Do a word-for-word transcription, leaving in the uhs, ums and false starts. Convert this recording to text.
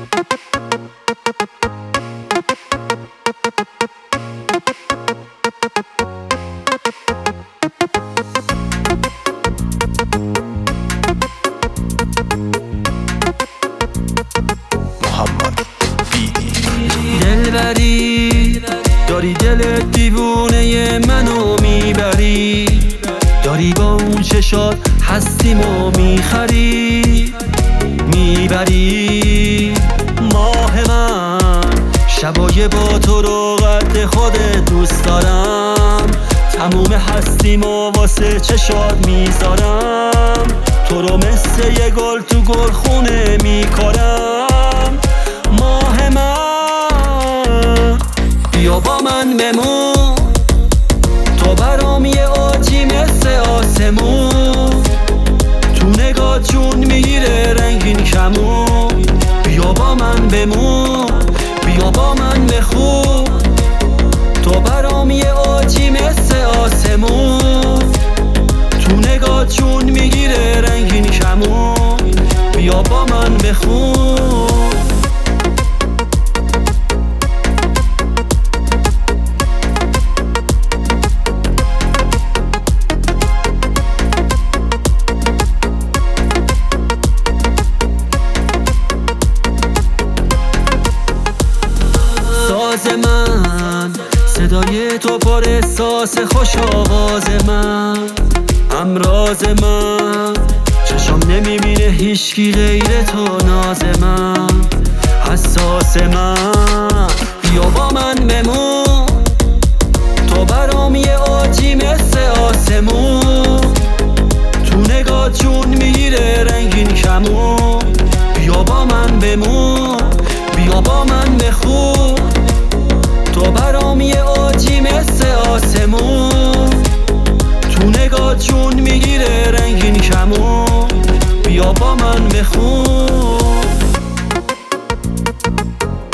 دلبری داری دل دیوونه منو میبری، داری با اون چشات هستیمو میخری میبری. ماه من شبای با تو رو قد خودت دوست دارم، تموم هستیمو واسه چشات میذارم، تو رو مثل یه گل تو گلخونه میکارم. ماه من بیا با من بمون، تو برام یه آجی مثل آسمون، تو نگاه جون میگیره رنگین کمون. بیا با من بمون، بیا با من بخون، تو برام یه آجی مثل آسمون، تو نگاه جون میگیره رنگین کمون. بیا با من بخون. ساز من صدای تو پر احساس، خوش آواز من همراز من، چشم نمیبینه هیچکی غیر تو، ناز من حساس من. بیا با من بمون، تو برام یه آجی مثل آسمون، تو نگاه جون میگیره رنگین کمون. بیا با من بمون، بیا با من بخون، تو برام یه آجی مثل آسمون، تو نگاه جون میگیره رنگین کمون. بیا با من بخون.